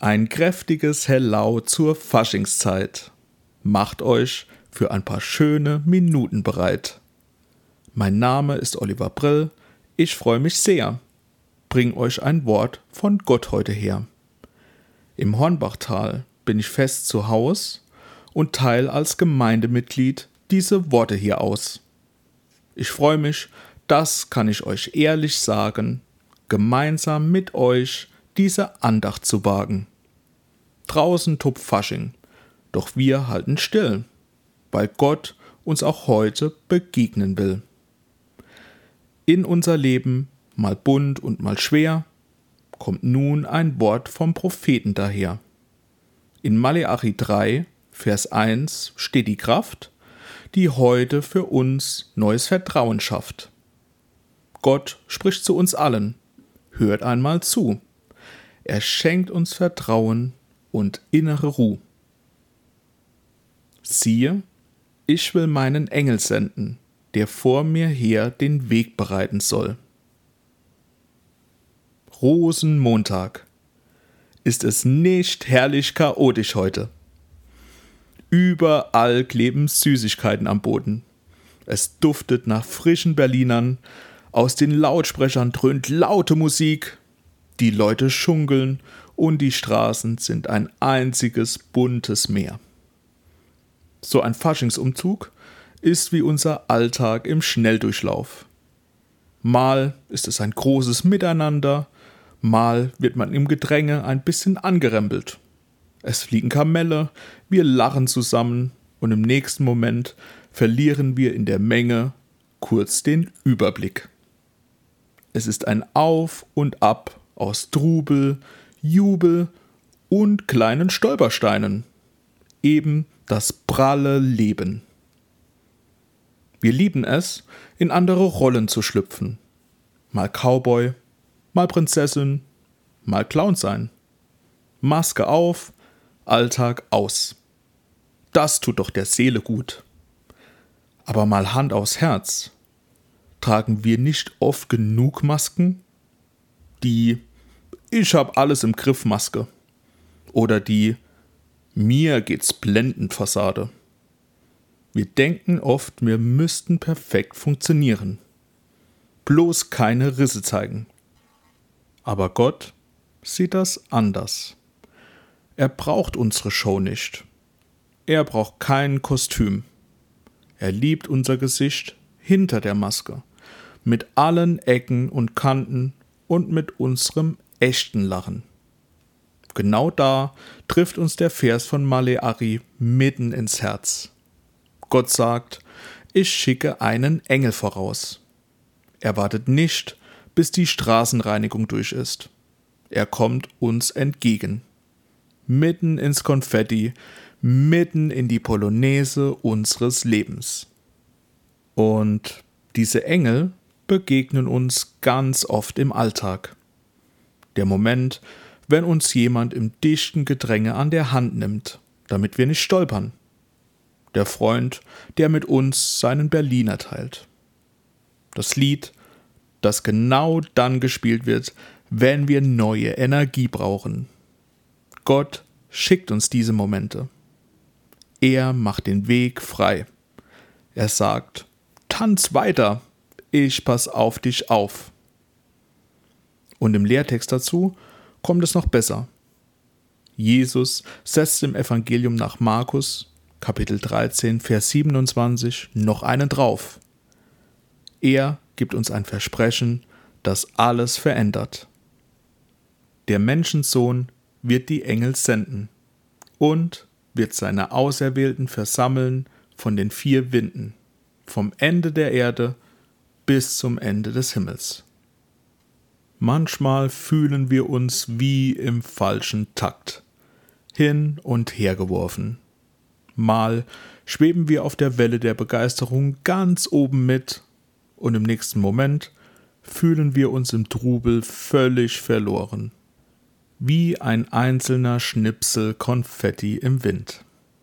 Ein kräftiges Hello zur Faschingszeit. Macht euch für ein paar schöne Minuten bereit. Mein Name ist Oliver Brill, ich freue mich sehr. Bring euch ein Wort von Gott heute her. Im Hornbachtal bin ich fest zu Haus und teile als Gemeindemitglied diese Worte hier aus. Ich freue mich, das kann ich euch ehrlich sagen, gemeinsam mit euch diese Andacht zu wagen. Draußen tobt Fasching, doch wir halten still, weil Gott uns auch heute begegnen will. In unser Leben, mal bunt und mal schwer, kommt nun ein Wort vom Propheten daher. In Maleachi 3, Vers 1 steht die Kraft, die heute für uns neues Vertrauen schafft. Gott spricht zu uns allen, hört einmal zu. Er schenkt uns Vertrauen und innere Ruhe. Siehe, ich will meinen Engel senden, der vor mir her den Weg bereiten soll. Rosenmontag. Ist es nicht herrlich chaotisch heute? Überall kleben Süßigkeiten am Boden. Es duftet nach frischen Berlinern, aus den Lautsprechern dröhnt laute Musik, die Leute schunkeln und die Straßen sind ein einziges buntes Meer. So ein Faschingsumzug ist wie unser Alltag im Schnelldurchlauf. Mal ist es ein großes Miteinander, mal wird man im Gedränge ein bisschen angerempelt. Es fliegen Kamelle, wir lachen zusammen und im nächsten Moment verlieren wir in der Menge kurz den Überblick. Es ist ein Auf und Ab aus Trubel, Jubel und kleinen Stolpersteinen. Eben das pralle Leben. Wir lieben es, in andere Rollen zu schlüpfen. Mal Cowboy, mal Prinzessin, mal Clown sein. Maske auf, Alltag aus. Das tut doch der Seele gut. Aber mal Hand aufs Herz. Tragen wir nicht oft genug Masken? Die Ich hab alles im Griff Maske. Oder die Mir geht's blendend Fassade. Wir denken oft, wir müssten perfekt funktionieren. Bloß keine Risse zeigen. Aber Gott sieht das anders. Er braucht unsere Show nicht. Er braucht kein Kostüm. Er liebt unser Gesicht hinter der Maske, mit allen Ecken und Kanten und mit unserem echten Lachen. Genau da trifft uns der Vers von Maleachi mitten ins Herz. Gott sagt, ich schicke einen Engel voraus. Er wartet nicht, bis die Straßenreinigung durch ist. Er kommt uns entgegen. Mitten ins Konfetti, mitten in die Polonaise unseres Lebens. Und diese Engel begegnen uns ganz oft im Alltag. Der Moment, wenn uns jemand im dichten Gedränge an der Hand nimmt, damit wir nicht stolpern. Der Freund, der mit uns seinen Berliner teilt. Das Lied, das genau dann gespielt wird, wenn wir neue Energie brauchen. Gott schickt uns diese Momente. Er macht den Weg frei. Er sagt, tanz weiter, ich pass auf dich auf. Und im Lehrtext dazu kommt es noch besser. Jesus setzt im Evangelium nach Markus, Kapitel 13, Vers 27, noch einen drauf. Er gibt uns ein Versprechen, das alles verändert. Der Menschensohn wird die Engel senden und wird seine Auserwählten versammeln von den 4 Winden, vom Ende der Erde bis zum Ende des Himmels. Manchmal fühlen wir uns wie im falschen Takt, hin und her geworfen. Mal schweben wir auf der Welle der Begeisterung ganz oben mit und im nächsten Moment fühlen wir uns im Trubel völlig verloren. Wie ein einzelner Schnipsel Konfetti im Wind.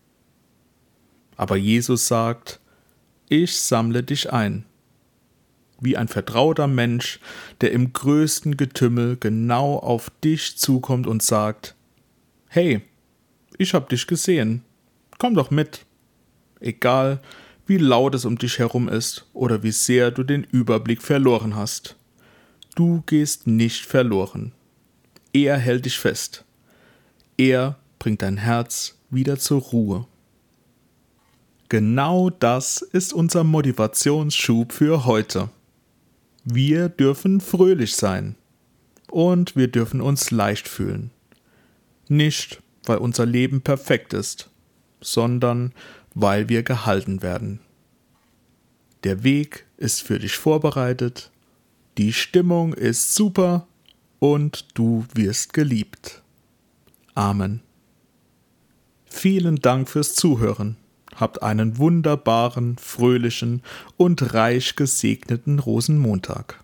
Aber Jesus sagt, ich sammle dich ein. Wie ein vertrauter Mensch, der im größten Getümmel genau auf dich zukommt und sagt, Hey, ich hab dich gesehen. Komm doch mit. Egal, wie laut es um dich herum ist oder wie sehr du den Überblick verloren hast. Du gehst nicht verloren. Er hält dich fest. Er bringt dein Herz wieder zur Ruhe. Genau das ist unser Motivationsschub für heute. Wir dürfen fröhlich sein und wir dürfen uns leicht fühlen. Nicht, weil unser Leben perfekt ist, sondern weil wir gehalten werden. Der Weg ist für dich vorbereitet, die Stimmung ist super und du wirst geliebt. Amen. Vielen Dank fürs Zuhören. Habt einen wunderbaren, fröhlichen und reich gesegneten Rosenmontag.